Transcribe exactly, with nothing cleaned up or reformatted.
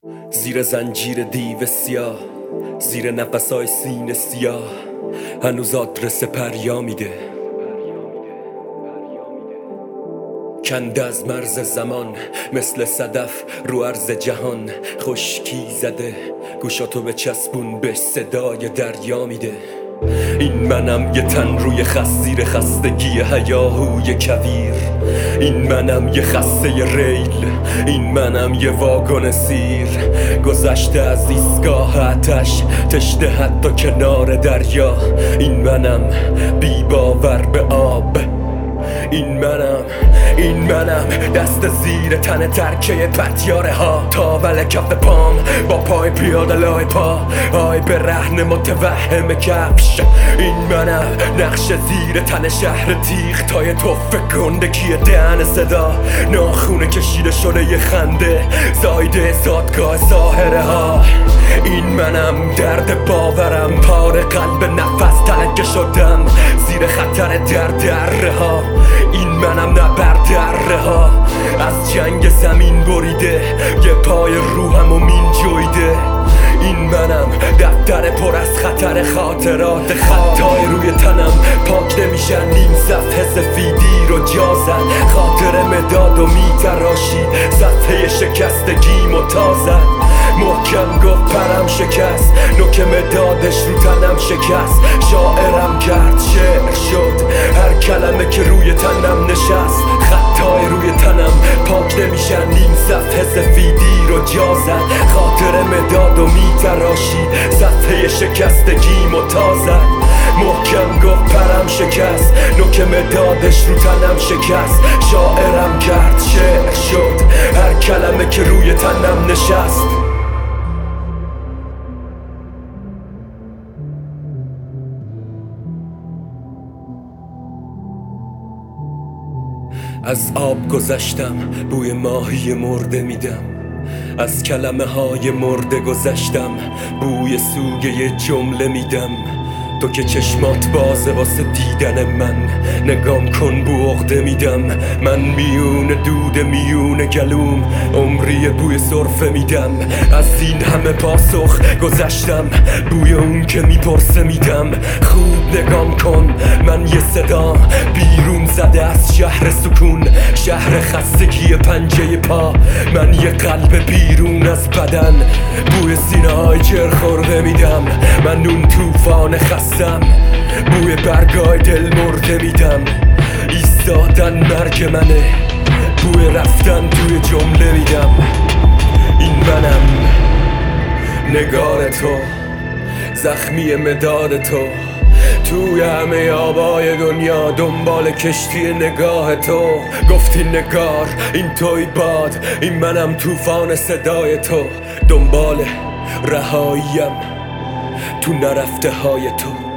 زیر زنجیر دیو سیاه، زیر نفسای سینه سیاه، هنوز آدرس پریا میده. کنده از مرز زمان مثل صدف رو عرض جهان، خشکی زده گوشاتو به چسبون به صدای دریا میده. این منم یه تن روی خست زیر خستگی هیاهوی کویر، این منم یه خسته ریل، این منم یه واگن سیر، گذشته از ایستگاه آتش تشنه حتی کنار دریا. این منم بی باور به آب، این منم این منم دست زیر تن ترکه پتیاره ها، تاول کف پام با پای پیاده لای پا، آی به رهن متوهم کفش. این منم نقش زیر تن شهر تیغ تای توفه گندگی دهن صدا، ناخونه کشیده شده یه خنده زایده زادگاه ساحره ها. این منم درد باورم، پاره قلب نفس تلکه شدم زیر خطر در دره ها. این منم نبر دره ها، از جنگ زمین بریده یه پای روحم و مین جویده. این منم دفتر پر از خطر خاطرات، خطای روی تنم پاک نمیشن، نیم صفحه سفیدی رو جا زد، خاطر مداد و میتراشی صفحه شکستگیم و تازد. محکم گفت پرم شکست، نوک مدادش رو تنم شکست، شاعرم کرد شعر شد هر کلمه که روی تنم نشست. خطای روی تنم پاک نمیشن، نیم صفحه سفیدی رو جا زد، خاطر مداد و میتراشی صفحه شکستگیم و تازد. محکم گفت پرم شکست، نوک مدادش رو تنم شکست، شاعرم کرد شعر شد هر کلمه که روی تنم نشست. از آب گذشتم بوی ماهی مرده میدم، از کلمه های مرده گذشتم بوی سوگه جمله میدم. تو که چشمات بازه واسه دیدن من، نگام کن بو عقده میدم. من میون دود میون گلوم عمری بوی سرفه میدم. از این همه پاسخ گذشتم بوی اون که میپرسه میدم. خوب نگام کن من یه صدا بیرون زده از شهر سکون، شهر خستگی پنجه پا. من یه قلب بیرون از بدن بوی سینه های جر خورده میدم. من اون توفان خستم بوی برگای دل مرده میدم. ایستادن مرگ منه، بوی رفتن توی جمله میدم. این منم نگار تو، زخمی مداد تو، توی همه آبای دنیا دنبال کشتی نگاه تو. گفتی نگار این توی باد، این منم توفان صدای تو، دنبال رهاییم تو نرفته های تو.